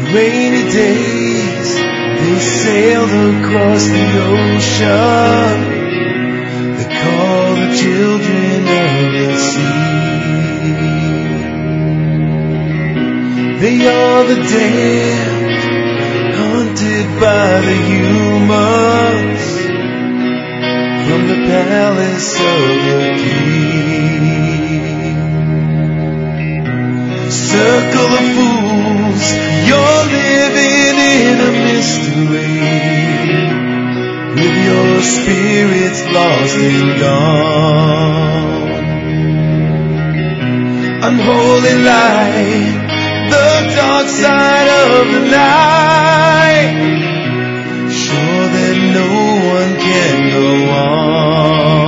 rainy days, they sailed across the ocean. They call the children of the sea. They are the damned, hunted by the humans from the palace of the king. Circle of fools, you're living in a mystery, with your spirits lost and gone. Unholy light, the dark side of the night, sure that no one can go on.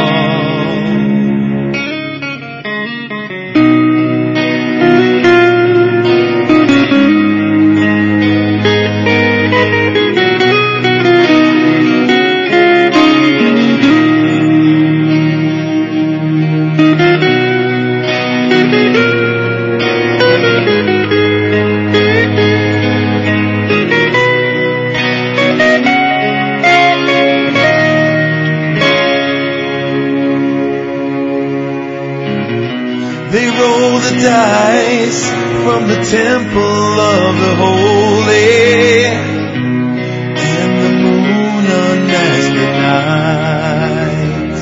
They roll the dice from the temple of the holy, and the moon unmasks the night.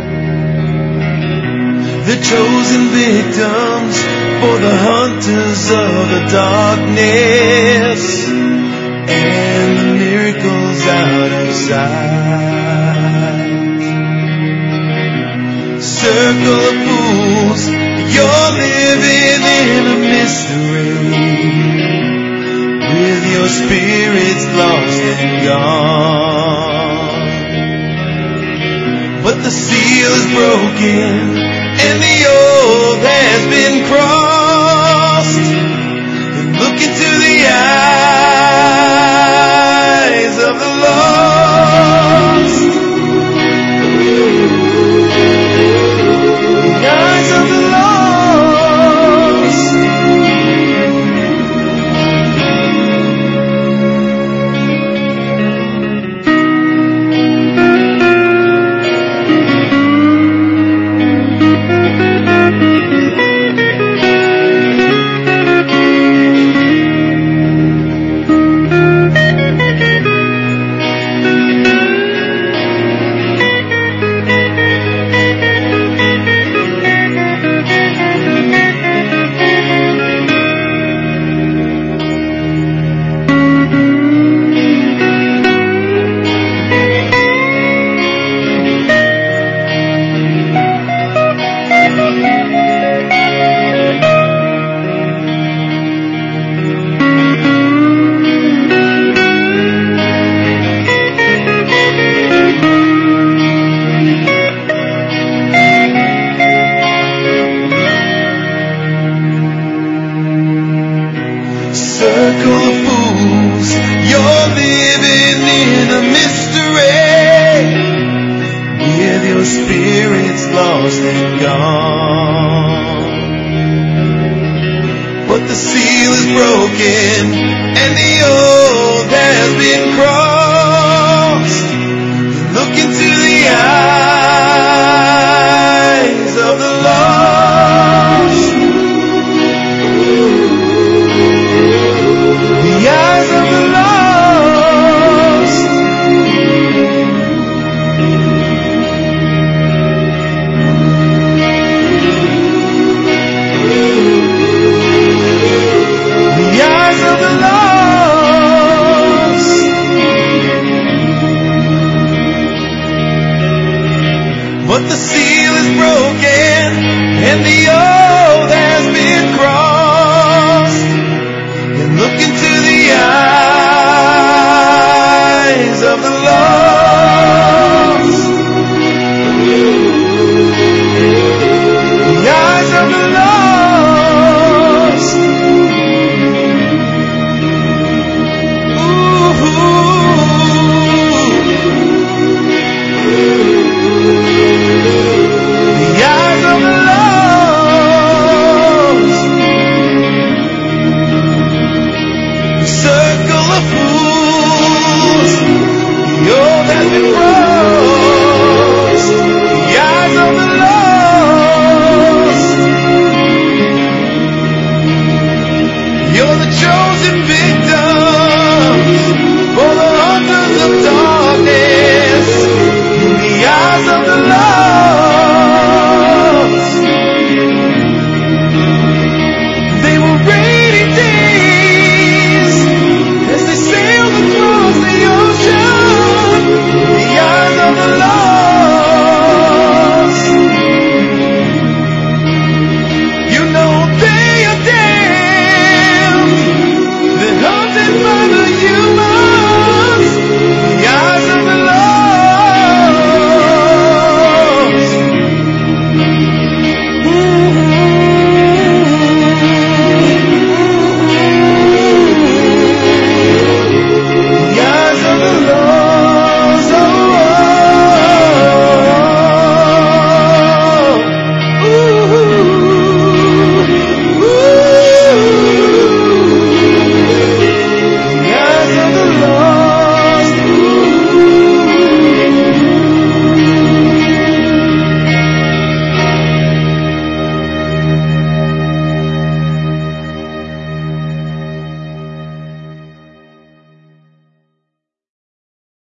The chosen victims for the hunters of the darkness, and the miracles out of sight. Circle of fools, you're living in a mystery, with your spirits lost and gone. But the seal is broken, and the oath has been crossed. And look into the eyes of the lost. The eyes of the lost. Circle of fools, you're living in a mystery, with your spirits lost and gone. But the seal is broken, and the oath has been crossed.